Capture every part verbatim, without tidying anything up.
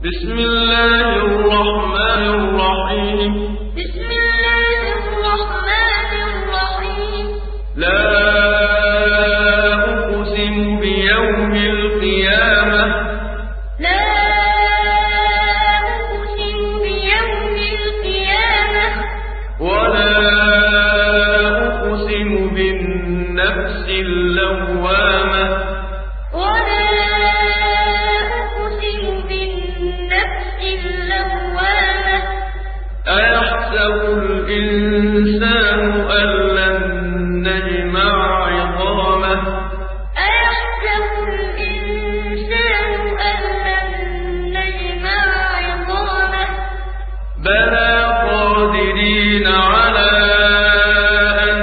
بسم الله الرحمن الرحيم بسم الله الرحمن الرحيم لا أقسم بيوم القيامة لا أقسم بيوم القيامة ولا أقسم بالنفس اللوامة ولا أقسم بالنفس اللوامة أيحسب الإنسان أن لن نجمع عظامه أيحسب الإنسان أن لن نجمع عظامه بلى قادرين على أن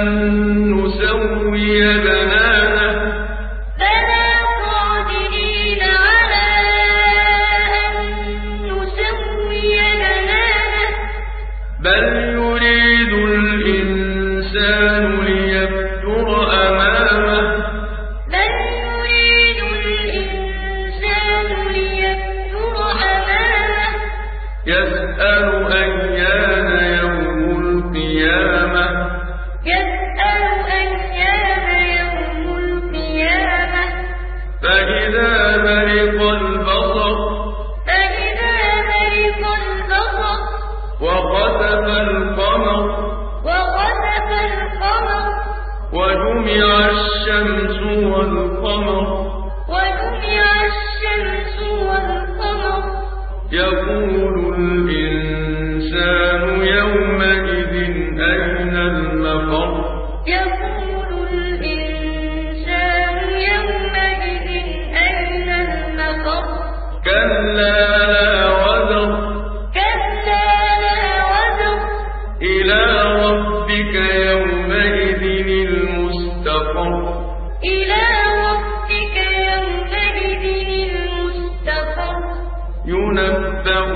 نسوي بنانه بلى قادرين على أن نسوي بنانه بل يريد الإنسان ليفجر أمامه بل يريد الإنسان ليفجر أمامه يسأل أيان يوم القيامة يسأل أيان يوم القيامة فإذا برق البصر فإذا برق البصر وخسف القمر وخسف القمر وجمع الشمس والقمر وجمع الشمس والقمر يقول الإنسان يومئذ أين المفر يقول الإنسان يومئذ أين المفر كلا لا وزر كلا لا وزر إلى ربك يومئذ المستقر إلى ربك يومئذ المستقر ينبأ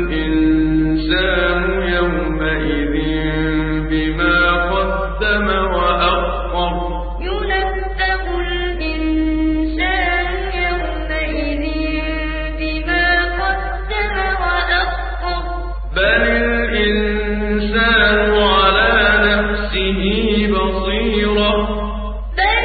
الإنسان يومئذ بما قدم وأخر ينبأ الإنسان يومئذ بما قدم وأخر بل الإنسان على نفسه بصيرة بل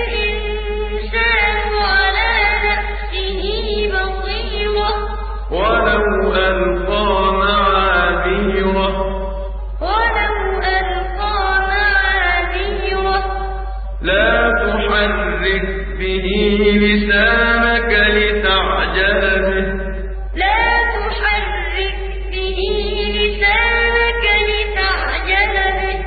الإنسان على نفسه بصيرة ولو ألقى معاذيره ولو ألقى معاذيره لا تحرك به لسانك لتعجل به لا تحرك به لسانك لتعجل به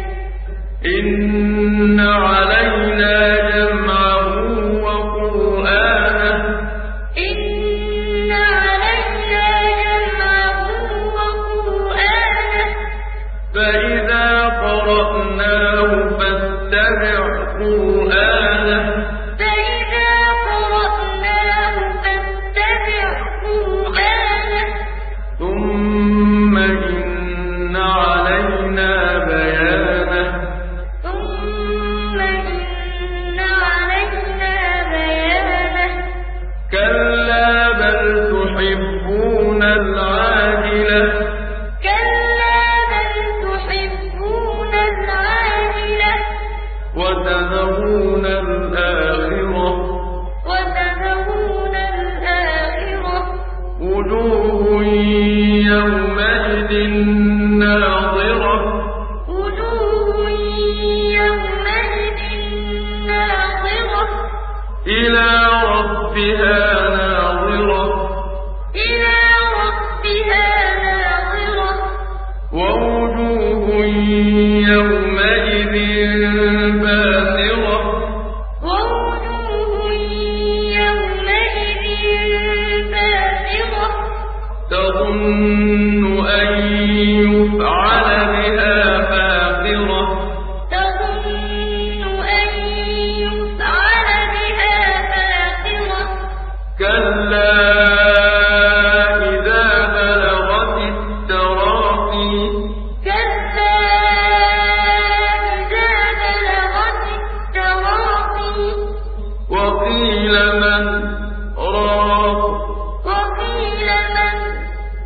إن علينا جمعه وقرآنه إن علينا جمعه وقرآنه فإذا قرأناه فاتبع قرآنه فإذا قرأناه فاتبع قرآنه ثم إن علينا بيانه ثم إن علينا بيانه كلا بل تحبون العاجلة كلا بل تحبون العاجلة وتذرون الآخرة وتذرون الآخرة وجوه يومئذ ناظرة وجوه يومئذ ناظرة إلى ربها ناظرة إلى ربها ناظرة ووجوه يومئذ باسرة ووجوه يومئذ باسرة تظن أن يفعل بها فاقرة تظن أن يفعل بها فاقرة كلا إذا بلغت التراقي كلا إذا بلغت التراقي وقيل من راق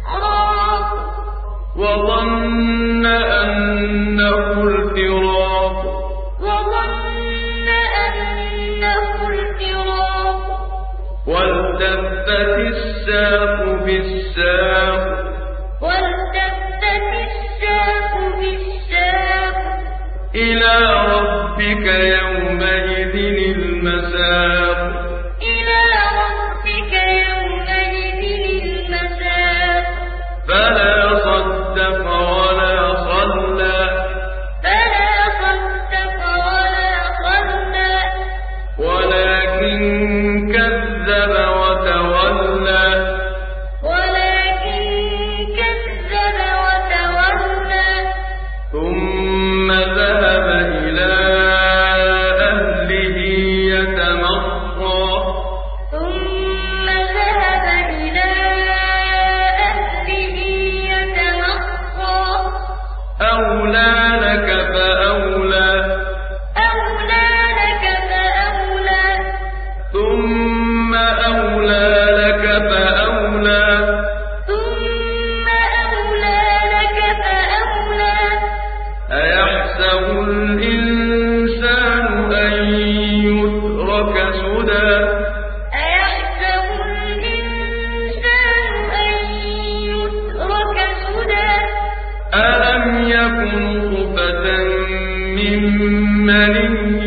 بالساق والتفت الساق بالساق إلى ربك يومئذ المساق إلى ربك يومئذ المساق فلا صدق ولا صلى فلا صدق ولا صلى ولكن كذب وتولى ولكن كذب وتولى ثم ذهب إلى أهله يتمطى ثم ذهب إلى أهله يتمطى أولى لك فأولى أولى لك فأولى ثم أولى لك فأولى ثم أولى لك فأولى أيحسب الإنسان أن يترك سدى أيحسب الإنسان أن يترك سدى ألم يكن نطفة من مني